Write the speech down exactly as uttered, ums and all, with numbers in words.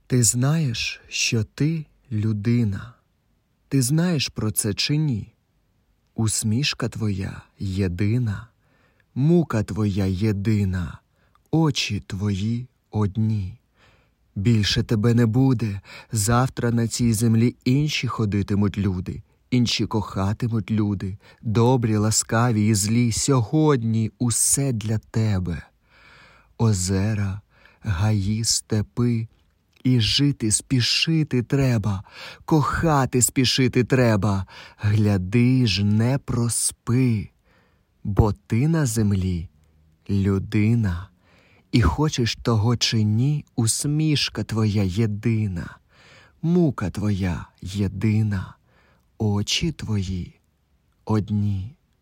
Ти знаєш, що ти людина? Ти знаєш про це чи ні? Усмішка твоя єдина, мука твоя єдина, очі твої одні. Більше тебе не буде, завтра на цій землі інші ходитимуть люди, інші кохатимуть люди, добрі, ласкаві і злі, сьогодні усе для тебе. Озера, гаї, степи, і жити спішити треба, кохати спішити треба, гляди ж, не проспи, бо ти на землі людина, і хочеш того чи ні, усмішка твоя єдина, мука твоя єдина, очі твої одні.